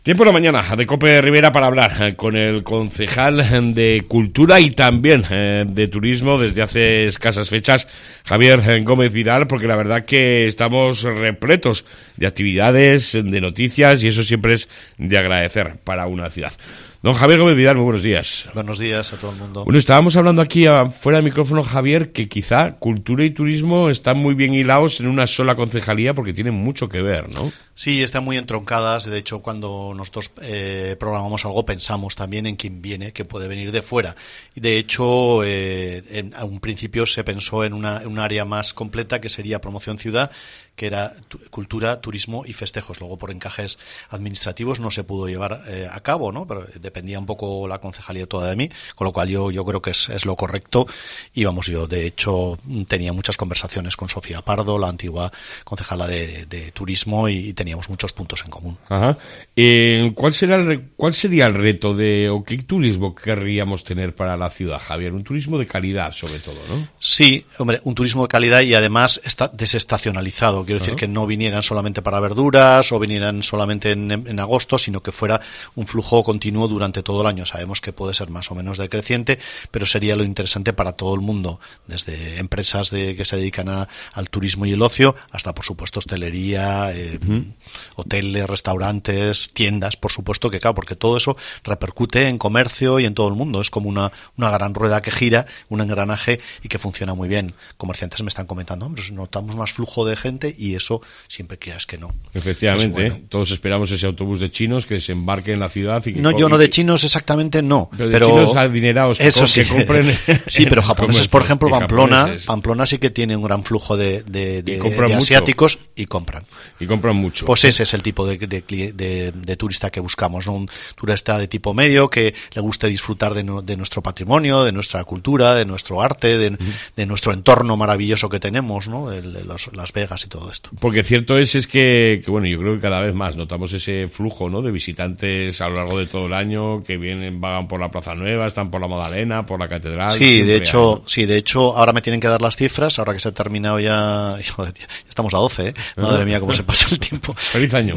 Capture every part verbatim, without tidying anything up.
Tiempo de la mañana de COPE Rivera para hablar con el concejal de Cultura y también eh, de Turismo desde hace escasas fechas, Javier Gómez Vidal, porque la verdad que estamos repletos de actividades, de noticias y eso siempre es de agradecer para una ciudad. Don Javier Gómez Vidal, muy buenos días. Buenos días a todo el mundo. Bueno, estábamos hablando aquí fuera del micrófono, Javier, que quizá cultura y turismo están muy bien hilados en una sola concejalía porque tienen mucho que ver, ¿no? Sí, están muy entroncadas. De hecho, cuando nosotros eh, programamos algo, pensamos también en quién viene, que puede venir de fuera. De hecho, eh, en, a un principio se pensó en una, en un área más completa que sería promoción ciudad, que era tu, cultura, turismo y festejos. Luego, por encajes administrativos, no se pudo llevar eh, a cabo, ¿no? Pero dependía un poco la concejalía toda de mí, con lo cual yo, yo creo que es, es lo correcto. Y vamos, yo de hecho tenía muchas conversaciones con Sofía Pardo, la antigua concejala de, de turismo, y teníamos muchos puntos en común. Ajá. Eh, ¿cuál será el, cuál sería el reto de, o qué turismo querríamos tener para la ciudad, Javier? Un turismo de calidad, sobre todo, ¿no? Sí, hombre, un turismo de calidad y además está desestacionalizado. Quiero decir, uh-huh, que no vinieran solamente para verduras o vinieran solamente en, en agosto, sino que fuera un flujo continuo durante todo el año. Sabemos que puede ser más o menos decreciente, pero sería lo interesante para todo el mundo, desde empresas de, que se dedican a, al turismo y el ocio, hasta por supuesto hostelería, eh, uh-huh, hoteles, restaurantes, tiendas, por supuesto que claro, porque todo eso repercute en comercio y en todo el mundo. Es como una, una gran rueda que gira, un engranaje y que funciona muy bien. Comerciantes me están comentando, hombre, notamos más flujo de gente y eso siempre creas que no. Efectivamente, bueno. Todos esperamos ese autobús de chinos que desembarque en la ciudad y que no, yo no de chinos exactamente no, pero de pero chinos adinerados que, eso sí, que compren sí, pero japoneses, por ejemplo, Pamplona, japoneses. Pamplona sí que tiene un gran flujo de, de, de, y de asiáticos y compran. Y compran mucho. Pues ese es el tipo de, de, de, de turista que buscamos, ¿no? Un turista de tipo medio que le guste disfrutar de, no, de nuestro patrimonio, de nuestra cultura, de nuestro arte, de, uh-huh, de nuestro entorno maravilloso que tenemos, ¿no? De, de los, Las Vegas y todo esto. Porque cierto es, es que, que, bueno, yo creo que cada vez más notamos ese flujo, ¿no? De visitantes a lo largo de todo el año que vienen, vagan por la Plaza Nueva, están por la Magdalena, por la Catedral. Sí, de hecho, hay, ¿no? sí, de hecho, ahora me tienen que dar las cifras, ahora que se ha terminado ya, joder, ya estamos a doce, ¿eh? Madre mía, cómo se pasa el tiempo. Feliz año.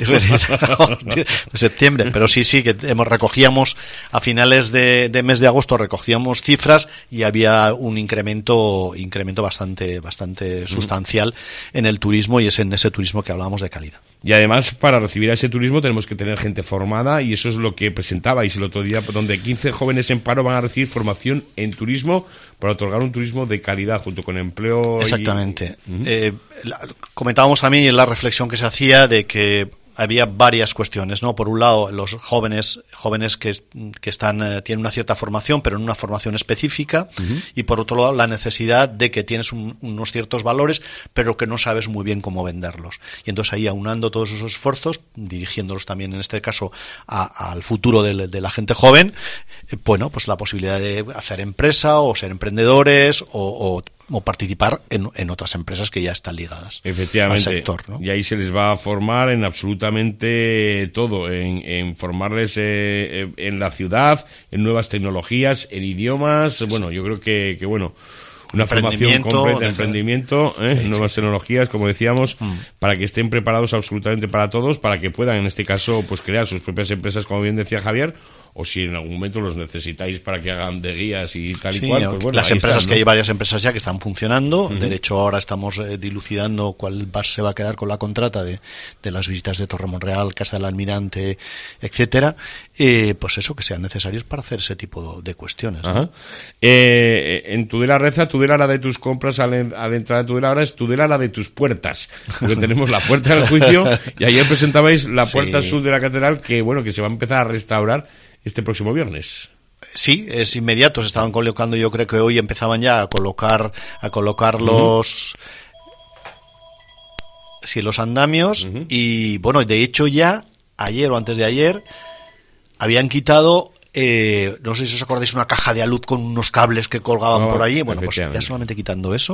De septiembre, pero sí, sí, que hemos, recogíamos a finales de, de mes de agosto, recogíamos cifras y había un incremento, incremento bastante, bastante sustancial mm. en el turismo, y es en ese turismo que hablábamos de calidad. Y además, para recibir a ese turismo tenemos que tener gente formada, y eso es lo que presentabais el otro día, donde quince jóvenes en paro van a recibir formación en turismo para otorgar un turismo de calidad junto con empleo. Exactamente. Y... Uh-huh. Eh, la, comentábamos también en la reflexión que se hacía de que había varias cuestiones, ¿no? Por un lado, los jóvenes jóvenes que, que están eh, tienen una cierta formación, pero en una formación específica, uh-huh, y por otro lado, la necesidad de que tienes un, unos ciertos valores, pero que no sabes muy bien cómo venderlos. Y entonces ahí, aunando todos esos esfuerzos, dirigiéndolos también en este caso a, al futuro de, de la gente joven, eh, bueno, pues la posibilidad de hacer empresa o ser emprendedores o, o o participar en, en otras empresas que ya están ligadas efectivamente al sector, ¿no? Y ahí se les va a formar en absolutamente todo, en, en formarles eh, en la ciudad, en nuevas tecnologías, en idiomas, sí. Bueno, yo creo que, que bueno, una formación completa de emprendimiento, ¿eh? Sí, nuevas sí. tecnologías, como decíamos, mm. para que estén preparados absolutamente para todos, para que puedan, en este caso, pues crear sus propias empresas, como bien decía Javier, o si en algún momento los necesitáis para que hagan de guías y tal sí, y cual, pues bueno, las empresas están, ¿no? Que hay varias empresas ya que están funcionando, uh-huh. De hecho ahora estamos eh, dilucidando cuál va, se va a quedar con la contrata de, de las visitas de Torre Monreal, Casa del Almirante, etcétera, eh, pues eso, que sean necesarios para hacer ese tipo de cuestiones, ¿no? Ajá. Eh, en Tudela Reza, Tudela la de tus compras al, al entrar a Tudela, ahora es Tudela la de tus puertas, porque tenemos la puerta del juicio y ayer presentabais la puerta sí. sur de la catedral, que bueno, que se va a empezar a restaurar este próximo viernes. Sí, es inmediato, se estaban colocando, yo creo que hoy empezaban ya a colocar a colocar uh-huh. los sí, los andamios, uh-huh. y bueno, de hecho ya ayer o antes de ayer habían quitado eh, no sé si os acordáis, una caja de alud con unos cables que colgaban oh, por allí, bueno, pues ya solamente quitando eso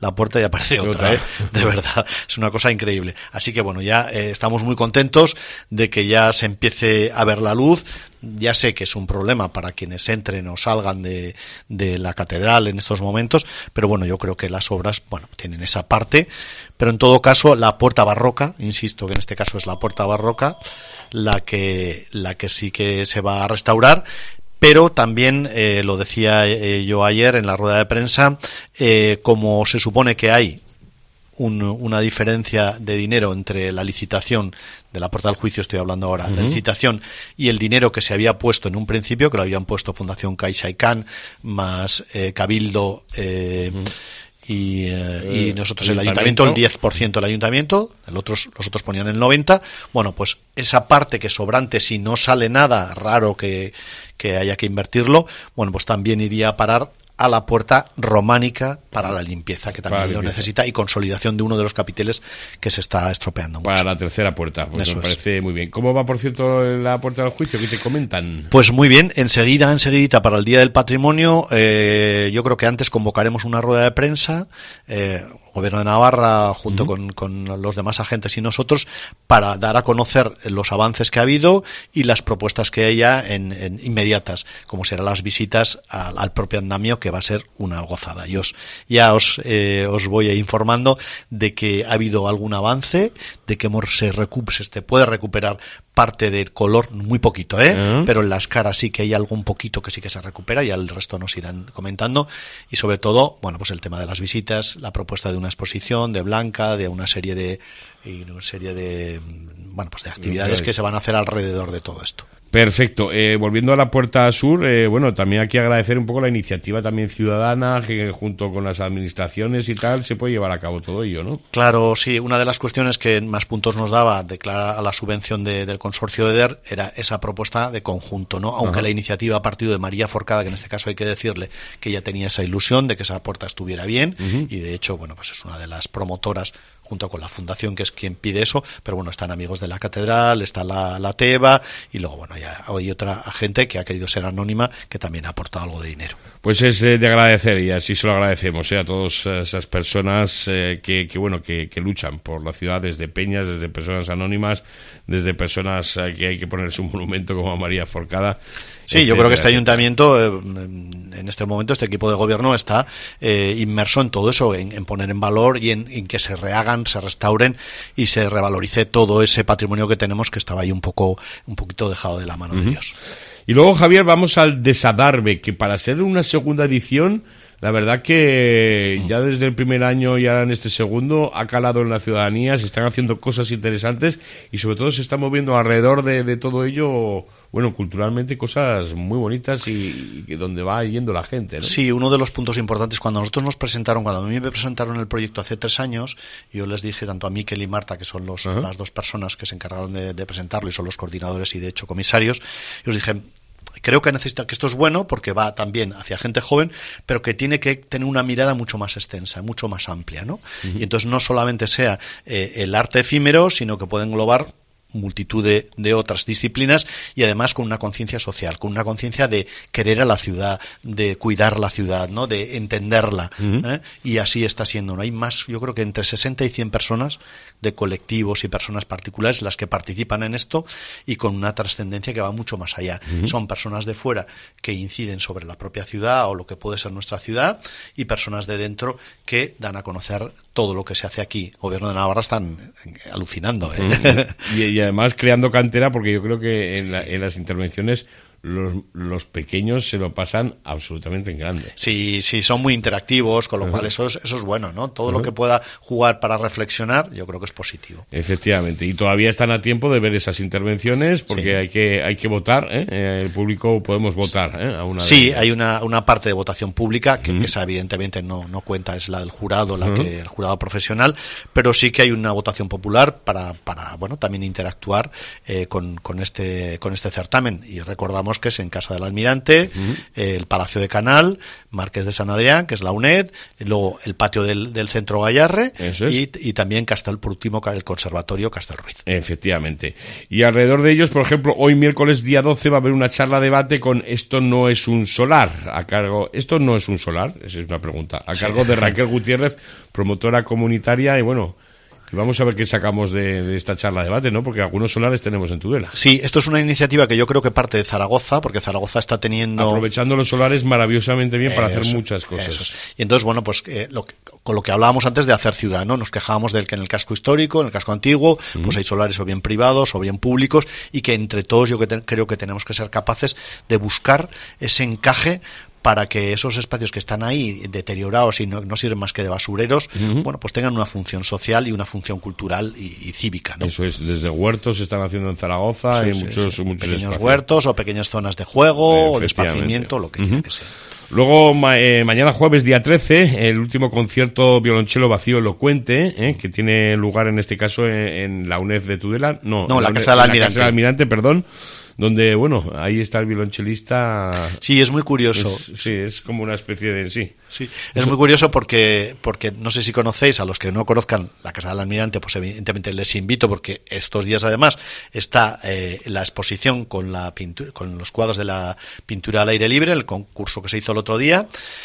la puerta y aparece otra, ¿eh? De verdad, es una cosa increíble. Así que bueno, ya eh, estamos muy contentos de que ya se empiece a ver la luz. Ya sé que es un problema para quienes entren o salgan de, de la catedral en estos momentos, pero bueno, yo creo que las obras, bueno, tienen esa parte, pero en todo caso la puerta barroca, insisto que en este caso es la puerta barroca, la que, la que sí que se va a restaurar. Pero también, eh, lo decía eh, yo ayer en la rueda de prensa, eh, como se supone que hay un, una diferencia de dinero entre la licitación de la puerta del juicio, estoy hablando ahora, uh-huh. la licitación y el dinero que se había puesto en un principio, que lo habían puesto Fundación Caixa y Can, más eh, Cabildo eh, uh-huh. y, eh, y nosotros el, el ayuntamiento, el diez por ciento del ayuntamiento, el otros, los otros ponían el noventa por ciento. Bueno, pues esa parte que sobrante, si no sale nada, raro que, que haya que invertirlo, bueno, pues también iría a parar a la puerta románica para la limpieza, que también lo necesita, y consolidación de uno de los capiteles que se está estropeando mucho. Para la tercera puerta, pues Eso me es. parece muy bien. ¿Cómo va, por cierto, la puerta del juicio? ¿Qué te comentan? Pues muy bien, enseguida, enseguidita para el Día del Patrimonio, eh, yo creo que antes convocaremos una rueda de prensa, eh, Gobierno de Navarra junto uh-huh. con, con los demás agentes y nosotros, para dar a conocer los avances que ha habido y las propuestas que haya en, en inmediatas, como serán las visitas al, al propio andamio, que va a ser una gozada. Y os, ya os, eh, os voy informando de que ha habido algún avance, de que se, recu- se puede recuperar parte del color, muy poquito, ¿eh? Uh-huh. Pero en las caras sí que hay algo un poquito que sí que se recupera, y el resto nos irán comentando. Y sobre todo, bueno, pues el tema de las visitas, la propuesta de una exposición de Blanca, de una serie de y una serie de bueno, pues de actividades uh-huh. que se van a hacer alrededor de todo esto. Perfecto. Eh, volviendo a la puerta sur, eh, bueno, también hay que agradecer un poco la iniciativa también ciudadana, que junto con las administraciones y tal se puede llevar a cabo todo ello, ¿no? Claro, sí. Una de las cuestiones que más puntos nos daba de cara a la subvención de, del consorcio de D E R era esa propuesta de conjunto, ¿no? Aunque Ajá. la iniciativa ha partido de María Forcada, que en este caso hay que decirle que ella tenía esa ilusión de que esa puerta estuviera bien, uh-huh. y de hecho, bueno, pues es una de las promotoras, junto con la fundación, que es quien pide eso, pero bueno, están amigos de la catedral, está la, la Teba, y luego, bueno, ya hay otra gente que ha querido ser anónima, que también ha aportado algo de dinero. Pues es eh, de agradecer, y así se lo agradecemos eh, a todas esas personas eh, que, que, bueno, que, que luchan por la ciudad, desde peñas, desde personas anónimas, desde personas eh, que hay que ponerse un monumento como a María Forcada. Sí, etcétera, yo creo que este ayuntamiento, eh, en este momento, este equipo de gobierno está eh, inmerso en todo eso, en, en poner en valor y en, en que se rehagan, se restauren y se revalorice todo ese patrimonio que tenemos, que estaba ahí un poco, un poquito dejado de la mano uh-huh. de Dios. Y luego, Javier, vamos al Desadarve, que para ser una segunda edición, la verdad que ya desde el primer año y ahora en este segundo ha calado en la ciudadanía, se están haciendo cosas interesantes y sobre todo se está moviendo alrededor de, de todo ello, bueno, culturalmente cosas muy bonitas y, y donde va yendo la gente, ¿no? Sí, uno de los puntos importantes, cuando nosotros nos presentaron, cuando a mí me presentaron el proyecto hace tres años, yo les dije tanto a Miquel y Marta, que son los, uh-huh. las dos personas que se encargaron de, de presentarlo y son los coordinadores y de hecho comisarios, yo les dije, creo que necesita que esto es bueno porque va también hacia gente joven, pero que tiene que tener una mirada mucho más extensa, mucho más amplia, ¿no? Uh-huh. Y entonces no solamente sea eh, el arte efímero, sino que puede englobar multitud de, de otras disciplinas y además con una conciencia social, con una conciencia de querer a la ciudad, de cuidar la ciudad, ¿no? De entenderla, uh-huh. ¿eh? Y así está siendo, ¿no? Hay más, yo creo que entre sesenta y cien personas de colectivos y personas particulares las que participan en esto y con una trascendencia que va mucho más allá. Uh-huh. Son personas de fuera que inciden sobre la propia ciudad o lo que puede ser nuestra ciudad y personas de dentro que dan a conocer todo lo que se hace aquí. Gobierno de Navarra están alucinando, ¿eh? Uh-huh. y, y además creando cantera, porque yo creo que en, la, en las intervenciones los, los pequeños se lo pasan absolutamente en grande. Sí, sí, son muy interactivos, con lo uh-huh. cual eso es, eso es bueno, ¿no? Todo uh-huh. lo que pueda jugar para reflexionar, yo creo que es positivo. Efectivamente, y todavía están a tiempo de ver esas intervenciones, porque sí. hay que hay que votar, ¿eh? El público podemos votar, ¿eh? A una sí, de hay una, una parte de votación pública, que uh-huh. esa evidentemente no, no cuenta, es la del jurado, la uh-huh. que el jurado profesional, pero sí que hay una votación popular para, para bueno, también interactuar eh, con, con este, con este certamen, y recordamos recordemos que es en Casa del Almirante, uh-huh. eh, el Palacio de Canal, Marqués de San Adrián, que es la UNED, y luego el patio del, del Centro Gallarre, es. y, y también Castel, por último, el Conservatorio Castelruiz. Efectivamente. Y alrededor de ellos, por ejemplo, hoy miércoles día doce va a haber una charla debate con Esto no es un solar, a cargo, ¿esto no es un solar? Esa es una pregunta, a cargo sí. de Raquel Gutiérrez, promotora comunitaria, y bueno, vamos a ver qué sacamos de, de esta charla de debate, ¿no? Porque algunos solares tenemos en Tudela. Sí, esto es una iniciativa que yo creo que parte de Zaragoza, porque Zaragoza está teniendo... Aprovechando los solares maravillosamente bien para eso, hacer muchas cosas. Eso. Y entonces, bueno, pues eh, lo que, con lo que hablábamos antes de hacer ciudad, ¿no? Nos quejábamos del que en el casco histórico, en el casco antiguo, uh-huh. pues hay solares o bien privados o bien públicos, y que entre todos yo que te, creo que tenemos que ser capaces de buscar ese encaje para que esos espacios que están ahí deteriorados y no, no sirven más que de basureros, uh-huh. bueno, pues tengan una función social y una función cultural y, y cívica, ¿no? Eso es, desde huertos se están haciendo en Zaragoza, sí, y sí, muchos, sí. muchos pequeños espacios. Huertos o pequeñas zonas de juego o de esparcimiento, lo que uh-huh. quiera que sea. Luego, ma- eh, mañana jueves, día trece, el último concierto violonchelo vacío elocuente, eh, que tiene lugar en este caso en, en la UNED de Tudela. No, no la, la Casa del Almirante. La Casa del Almirante, perdón. Donde, bueno, ahí está el violonchelista. Sí, es muy curioso. Es, sí, es como una especie de... Sí, sí es Eso. muy curioso porque, porque no sé si conocéis, a los que no conozcan la Casa del Almirante, pues evidentemente les invito, porque estos días además está eh, la exposición con, la pintura, con los cuadros de la pintura al aire libre, el concurso que se hizo el otro día,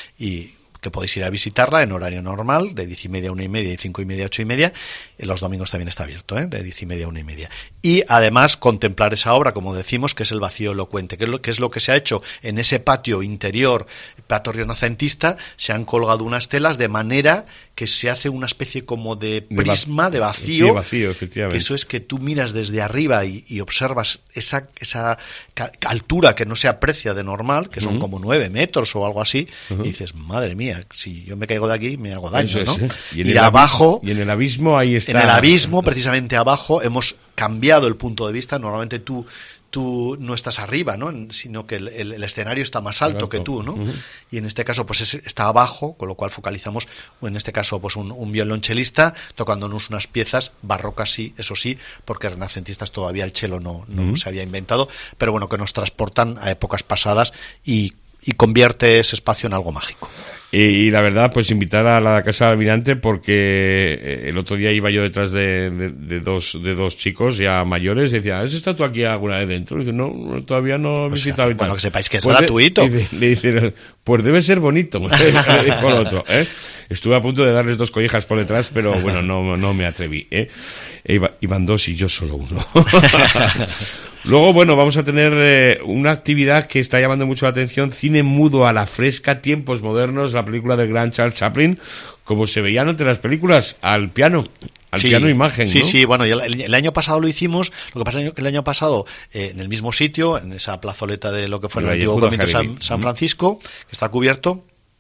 y que podéis ir a visitarla en horario normal, de diez y media a una y media, y cinco y media a ocho y media. Los domingos también está abierto, ¿eh? De diez y media a una y media. Y además contemplar esa obra, como decimos, que es el vacío elocuente, que es lo que es lo que se ha hecho en ese patio interior, patio renacentista. Se han colgado unas telas de manera que se hace una especie como de prisma, de vacío, sí, vacío, efectivamente. Que eso es que tú miras desde arriba y, y observas esa, esa ca- altura que no se aprecia de normal, que son uh-huh. como nueve metros o algo así, uh-huh. y dices, madre mía, si yo me caigo de aquí me hago daño, eso ¿no? Es, ¿eh? Y en y el abajo, abismo, y en el abismo ahí está. En el abismo, precisamente abajo, hemos cambiado el punto de vista. Normalmente tú tú no estás arriba, ¿no? Sino que el, el, el escenario está más alto, alto. que tú, ¿no? Uh-huh. Y en este caso, pues es, está abajo, con lo cual focalizamos, o en este caso, pues un, un violonchelista tocándonos unas piezas barrocas, sí, eso sí, porque renacentistas todavía el cello no, no uh-huh. se había inventado, pero bueno, que nos transportan a épocas pasadas y, y convierte ese espacio en algo mágico. Y, y la verdad, pues invitar a la Casa del Almirante, porque el otro día iba yo detrás de, de, de dos de dos chicos ya mayores y decía, ¿has estado tú aquí alguna vez dentro? Y dice, no, todavía no he visitado. O sea, y tal. Bueno, que sepáis que es pues gratuito. De, le dicen, pues debe ser bonito. Con otro, ¿eh? Estuve a punto de darles dos collejas por detrás, pero bueno, no, no me atreví, ¿eh? E iba, iban dos y yo solo uno. Luego, bueno, vamos a tener eh, una actividad que está llamando mucho la atención, cine mudo a la fresca, tiempos modernos, la película del gran Charles Chaplin, como se veían entre las películas, al piano, al sí, piano imagen, Sí, ¿no? sí, bueno, el, el año pasado lo hicimos, lo que pasa es que el año pasado, eh, en el mismo sitio, en esa plazoleta de lo que fue el antiguo convento de San, San Francisco, que está cubierto,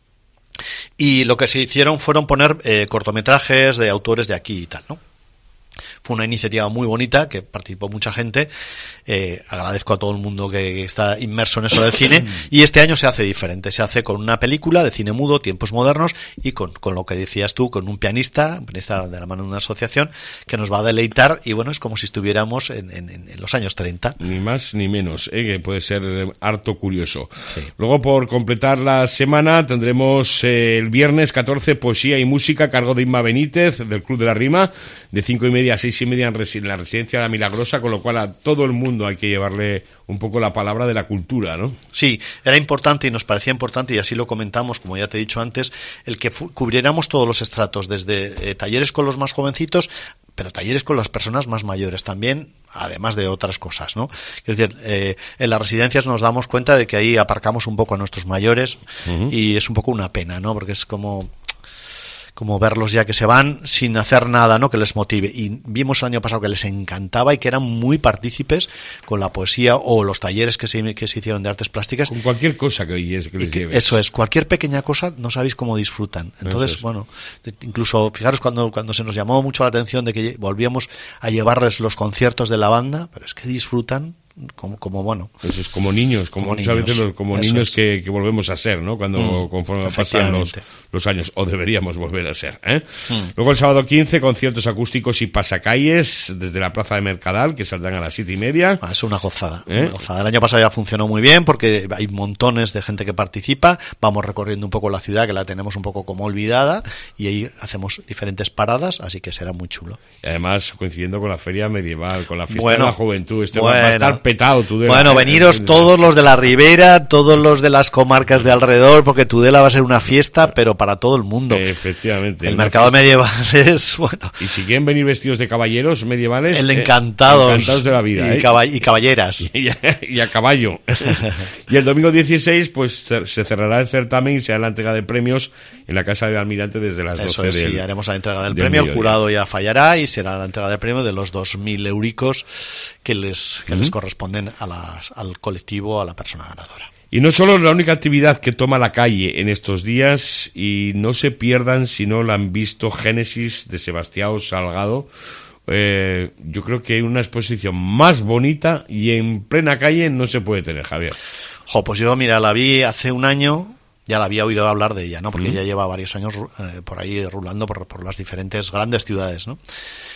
y lo que se hicieron fueron poner eh, cortometrajes de autores de aquí y tal, ¿no? Fue una iniciativa muy bonita, que participó mucha gente. Eh, agradezco a todo el mundo que, que está inmerso en eso del cine. Y este año se hace diferente. Se hace con una película de cine mudo, tiempos modernos, y con, con lo que decías tú, con un pianista, un pianista de la mano de una asociación, que nos va a deleitar. Y bueno, es como si estuviéramos en, en, en los años treinta. Ni más ni menos, ¿eh? Que puede ser harto curioso. Sí. Luego, por completar la semana, tendremos eh, el viernes catorce poesía y música a cargo de Inma Benítez, del Club de la Rima, de cinco y media a seis y media en la residencia de la Milagrosa, con lo cual a todo el mundo hay que llevarle un poco la palabra de la cultura, ¿no? Sí, era importante y nos parecía importante, y así lo comentamos, como ya te he dicho antes, el que fu- cubriéramos todos los estratos, desde eh, talleres con los más jovencitos, pero talleres con las personas más mayores también, además de otras cosas, ¿no? Es decir, eh, en las residencias nos damos cuenta de que ahí aparcamos un poco a nuestros mayores, uh-huh. y es un poco una pena, ¿no? Porque es como... como verlos ya que se van sin hacer nada, ¿no? Que les motive. Y vimos el año pasado que les encantaba y que eran muy partícipes con la poesía o los talleres que se, que se hicieron de artes plásticas. Con cualquier cosa que, oyes, que les que, lleves. Eso es, cualquier pequeña cosa no sabéis cómo disfrutan. Entonces, bueno, incluso fijaros cuando, cuando se nos llamó mucho la atención de que volvíamos a llevarles los conciertos de la banda, pero es que disfrutan como, como bueno. Pues es como niños, como, como niños, veces los, como niños que, que volvemos a ser, ¿no? Cuando mm, conforme pasan los, los años, o deberíamos volver a ser, ¿eh? Mm. Luego el sábado quince, conciertos acústicos y pasacalles desde la plaza de Mercadal, que saldrán a las siete y media. Ah, es una gozada, ¿Eh? una gozada. El año pasado ya funcionó muy bien porque hay montones de gente que participa. Vamos recorriendo un poco la ciudad, que la tenemos un poco como olvidada, y ahí hacemos diferentes paradas, así que será muy chulo. Y además coincidiendo con la feria medieval, con la fiesta bueno, de la juventud, este bueno, va a estar petado Tudela. Bueno, ¿eh? veniros todos los de la Ribera, todos los de las comarcas de alrededor, porque Tudela va a ser una fiesta, pero para todo el mundo. Efectivamente. El mercado medieval es, bueno. Y si quieren venir vestidos de caballeros medievales, el encantados, eh, encantados de la vida. Y, ¿eh? caball- y caballeras. Y a, y a caballo. Y el domingo dieciséis, pues se cerrará el certamen y se hará la entrega de premios en la Casa del Almirante desde las Eso doce es, del, sí, haremos la entrega del, del premio, mediodía. El jurado ya fallará y será la entrega del premio de los dos mil euricos que les que uh-huh. les corresponden a las, al colectivo, a la persona ganadora. Y no solo la única actividad que toma la calle en estos días, y no se pierdan si no la han visto, Génesis de Sebastião Salgado. Eh, yo creo que hay una exposición más bonita y en plena calle no se puede tener, Javier. Jo, pues yo, mira, la vi hace un año. Ya la había oído hablar de ella, ¿no? Porque ella uh-huh. lleva varios años eh, por ahí rulando por, por las diferentes grandes ciudades, ¿no?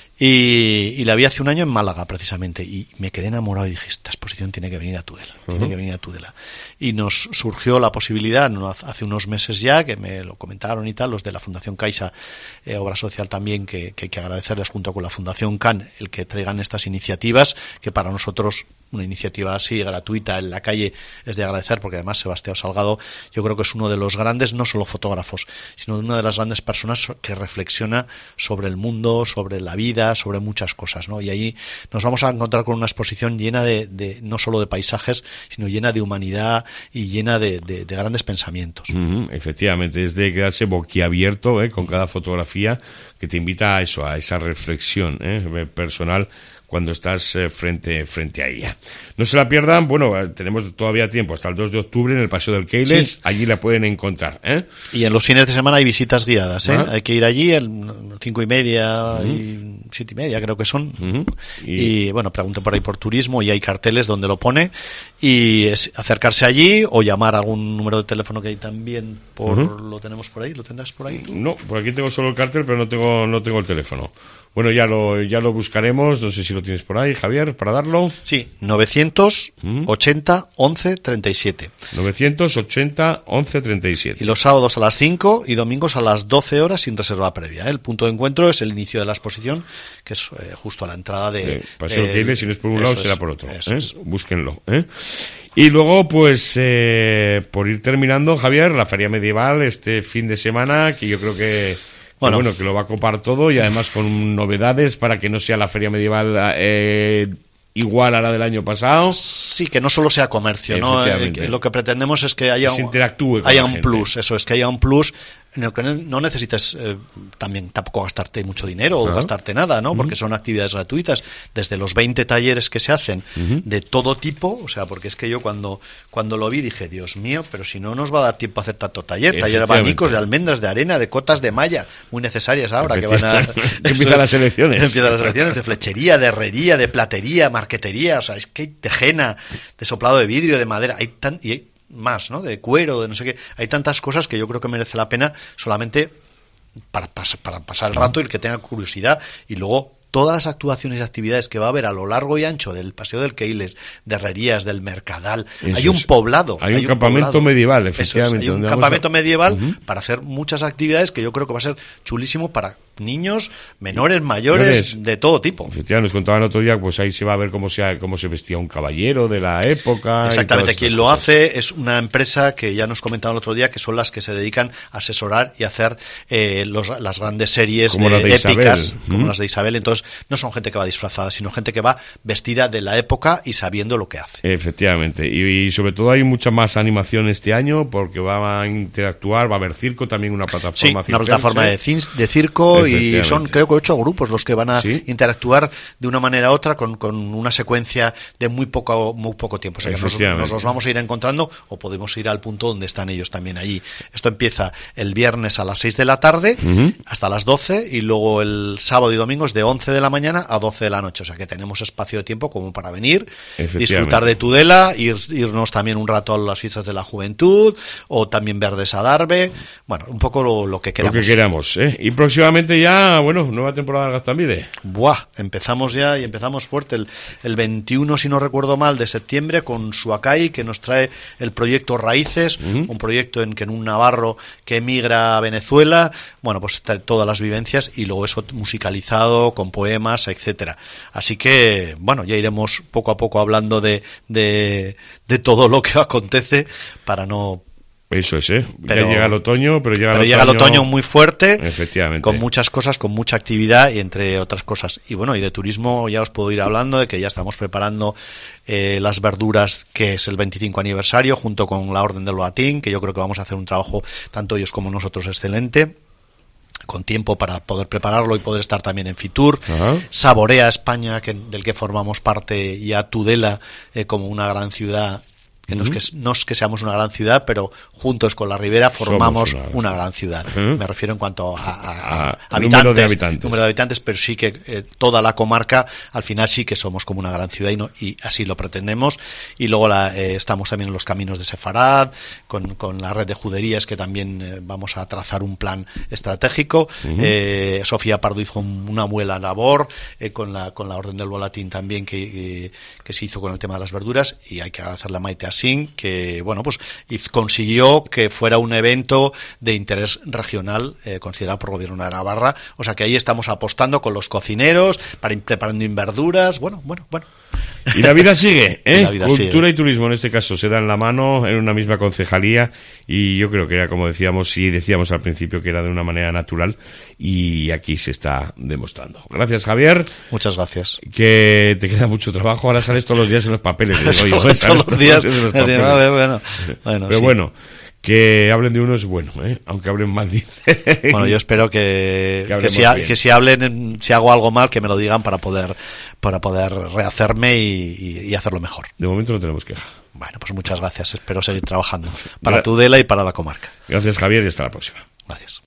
Y, y la vi hace un año en Málaga, precisamente, y me quedé enamorado y dije, esta exposición tiene que venir a Tudela, uh-huh. tiene que venir a Tudela. Y nos surgió la posibilidad, ¿no? hace unos meses ya, que me lo comentaron y tal, los de la Fundación Caixa, eh, Obra Social también, que, que hay que agradecerles junto con la Fundación Can, el que traigan estas iniciativas, que para nosotros una iniciativa así gratuita en la calle es de agradecer, porque además Sebastião Salgado yo creo que es uno de los grandes, no solo fotógrafos, sino una de las grandes personas que reflexiona sobre el mundo, sobre la vida, sobre muchas cosas, ¿no? Y ahí nos vamos a encontrar con una exposición llena de, de no solo de paisajes, sino llena de humanidad y llena de, de, de grandes pensamientos. Uh-huh, efectivamente, es de quedarse boquiabierto, ¿eh? Con cada fotografía, que te invita a eso, a esa reflexión, ¿eh? personal, cuando estás eh, frente frente a ella. No se la pierdan, bueno, tenemos todavía tiempo hasta el dos de octubre en el Paseo del Keiles, sí. Allí la pueden encontrar, ¿eh? Y en los fines de semana hay visitas guiadas, ¿eh? ¿Ah? Hay que ir allí, el cinco y media uh-huh. y siete y media creo que son, uh-huh. y... y bueno, pregunten por ahí por turismo y hay carteles donde lo pone, y es acercarse allí o llamar a algún número de teléfono que hay también por uh-huh. lo tenemos por ahí, ¿lo tendrás por ahí tú? No, por aquí tengo solo el cartel, pero no tengo no tengo el teléfono. Bueno, ya lo ya lo buscaremos, no sé si lo tienes por ahí, Javier, para darlo. Sí, novecientos ochenta once treinta y siete. novecientos ochenta once treinta y siete. Y los sábados a las cinco y domingos a las doce horas sin reserva previa, ¿eh? El punto de encuentro es el inicio de la exposición, que es eh, justo a la entrada de... Eh, Paseo de Keiles, si no es por un lado, será por otro. ¿eh? Es. Búsquenlo, ¿eh? Y luego, pues, eh, por ir terminando, Javier, la Feria Medieval este fin de semana, que yo creo que... Bueno. Que bueno, que lo va a copar todo y además con novedades para que no sea la feria medieval eh, igual a la del año pasado. Sí, que no solo sea comercio, ¿no? Eh, que lo que pretendemos es que haya, que se interactúe con haya la un gente. plus, eso es, que haya un plus en el que no necesites eh, también tampoco gastarte mucho dinero o uh-huh. gastarte nada, ¿no? Uh-huh. Porque son actividades gratuitas, desde los veinte talleres que se hacen uh-huh. de todo tipo, o sea, porque es que yo cuando cuando lo vi dije, Dios mío, pero si no nos va a dar tiempo a hacer tanto taller, taller de abanicos, de almendras, de arena, de cotas de malla, muy necesarias ahora que van a... Empiezan las elecciones. Empiezan las elecciones de flechería, de herrería, de platería, marquetería, o sea, es que hay de jena, de soplado de vidrio, de madera, hay tan... y hay más, ¿no? De cuero, de no sé qué. Hay tantas cosas que yo creo que merece la pena solamente para, para, para pasar el rato y el que tenga curiosidad. Y luego todas las actuaciones y actividades que va a haber a lo largo y ancho del Paseo del Keiles, de Herrerías, del Mercadal. Eso hay un es. poblado. Hay, hay un campamento poblado. medieval, efectivamente. Es, hay un campamento a... medieval uh-huh. para hacer muchas actividades que yo creo que va a ser chulísimo para niños, menores, mayores, Menores. de todo tipo. Efectivamente, nos contaban otro día, pues ahí se va a ver cómo se, cómo se vestía un caballero de la época. Exactamente, quien lo cosas. hace es una empresa que ya nos comentaban el otro día, que son las que se dedican a asesorar y hacer eh, los, las grandes series como de, de épicas, ¿Mm? como las de Isabel. Entonces, no son gente que va disfrazada, sino gente que va vestida de la época y sabiendo lo que hace. Efectivamente, y, y sobre todo hay mucha más animación este año, porque va a interactuar, va a haber circo, también una plataforma. Sí, una plataforma de, cin- de circo, y son, creo que ocho grupos los que van a ¿Sí? interactuar de una manera u otra con, con una secuencia de muy poco muy poco tiempo. O sea, que nos, nos los vamos a ir encontrando o podemos ir al punto donde están ellos también allí. Esto empieza el viernes a las seis de la tarde uh-huh. hasta las doce, y luego el sábado y domingo es de once once de la mañana a doce de la noche, o sea que tenemos espacio de tiempo como para venir, disfrutar de Tudela, ir, irnos también un rato a las fiestas de la juventud, o también ver de Sadarbe, bueno, un poco lo, lo que queramos. Lo que queramos, ¿eh? Y próximamente ya, bueno, nueva temporada de Gaztambide. Buah, empezamos ya y empezamos fuerte el, el veintiuno, si no recuerdo mal, de septiembre con Suakai, que nos trae el proyecto Raíces, uh-huh. un proyecto en que en un navarro que emigra a Venezuela, bueno, pues todas las vivencias y luego eso musicalizado con poemas, etcétera. Así que, bueno, ya iremos poco a poco hablando de, de, de todo lo que acontece para no... Eso es, ¿eh? Pero, ya llega el otoño, pero llega, pero el, llega otoño, el otoño muy fuerte, efectivamente, con muchas cosas, con mucha actividad y entre otras cosas. Y bueno, y de turismo ya os puedo ir hablando de que ya estamos preparando eh, las verduras, que es el veinticinco aniversario, junto con la Orden del Latín, que yo creo que vamos a hacer un trabajo, tanto ellos como nosotros, excelente, con tiempo para poder prepararlo y poder estar también en Fitur. Uh-huh. Saborea España, que, del que formamos parte, y a Tudela eh, como una gran ciudad. Que no, es que no es que seamos una gran ciudad, pero juntos con la Ribera formamos una, una gran ciudad. Uh-huh. Me refiero en cuanto a, a, a, a habitantes, número de habitantes. Número de habitantes, pero sí que eh, toda la comarca, al final sí que somos como una gran ciudad y, no, y así lo pretendemos. Y luego la, eh, estamos también en los caminos de Sefarad, con, con la red de juderías, que también eh, vamos a trazar un plan estratégico. Uh-huh. eh, Sofía Pardo hizo un, una buena labor eh, con la con la Orden del Latín también, que, eh, que se hizo con el tema de las verduras, y hay que agradecerle a Maite Así, que bueno, pues consiguió que fuera un evento de interés regional eh, considerado por el gobierno de Navarra, o sea que ahí estamos apostando con los cocineros para ir preparando verduras, bueno, bueno, bueno. Y la vida sigue, ¿eh? La vida Cultura sigue. Y turismo en este caso se dan la mano en una misma concejalía, y yo creo que era, como decíamos, y decíamos al principio, que era de una manera natural, y aquí se está demostrando. Gracias, Javier. Muchas gracias. Que te queda mucho trabajo, ahora sales todos los días en los papeles. Digo yo, ¿eh? Todos los días. En los papeles. Bueno, bueno, bueno, pero sí. bueno, que hablen de uno es bueno, ¿eh? Aunque hablen mal, dice. Bueno, yo espero que, que, que, si, que si hablen, si hago algo mal, que me lo digan para poder para poder rehacerme y, y, y hacerlo mejor. De momento no tenemos queja. Bueno, pues muchas gracias. Espero seguir trabajando para Tudela y para la comarca. Gracias, Javier, y hasta la próxima. Gracias.